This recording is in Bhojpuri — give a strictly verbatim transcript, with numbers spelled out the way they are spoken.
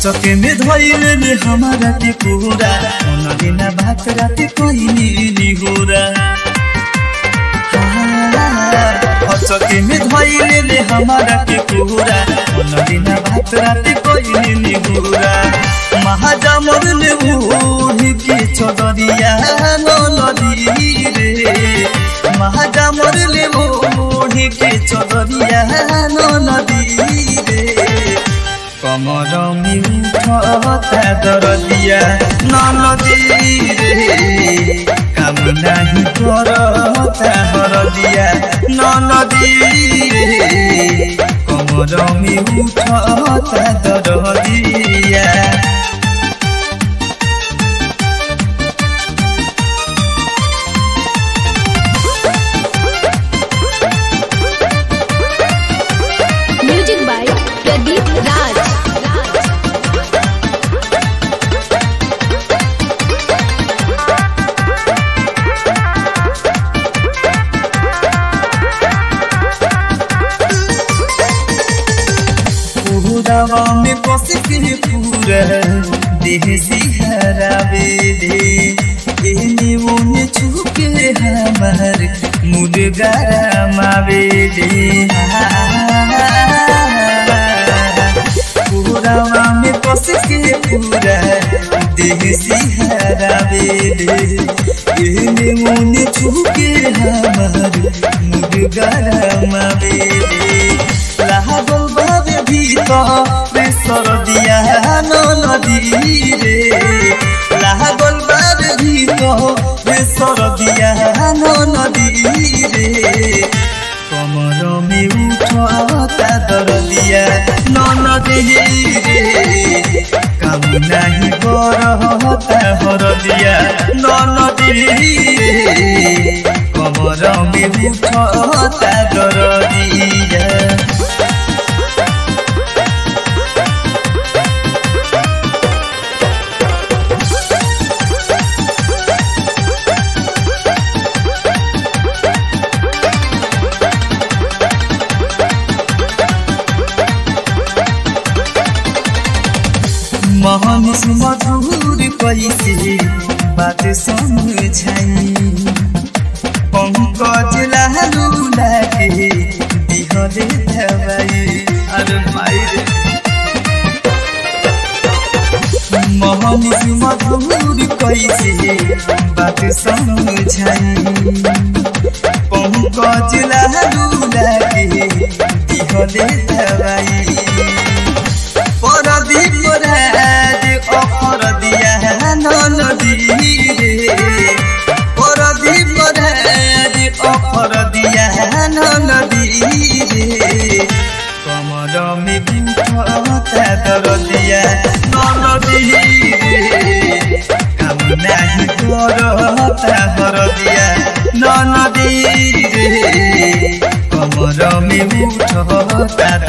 चके में धोइले ले हमारा के पूरा मन बिना बात रात कोई नी होरा चके में धोइले ले हमारा के पूरा मन बिना बात रात कोई नी होरा महाजामर ले ओढ़ के चदरिया नदी रे महाजामर ले ओढ़ के चदरिया नदी रे कमर में उठता दरदिया नदी रे काम नहीं करता हरदिया नदी रे कमर में उठता दरदिया म्यूजिक बाय प्रदीप राज। पूरा में कस के पूरा देह सिहरावे दे एने ओने छुके हमार मुर्गा मावे दे पूरा में कस के पूरा देह सिहरावे दे एने ओने छुके हमार मुर्गा मावे दे लागल बाबे भीतर सरदिया नदी रे लागल बाबे भीतर सरदिया नदी रे कमर में उठता दरदिया नदी रे काम नहीं करता हरदिया नदी रे कमर में उठता दरदिया महनिस मधुर कैसे बात समझाई पंकज लालू लागे दिहले दवाई अरे माई महनिस मधुर कैसे बात समझाई पंकज लालू लागे दिहले दवाई परदीप राज अफर दिया नदी रे परदीप राज अफर दिया नदी रे कमर में उठता दरदिया नदी रे काम नहीं करता हरदिया नदी रे कमर में उठता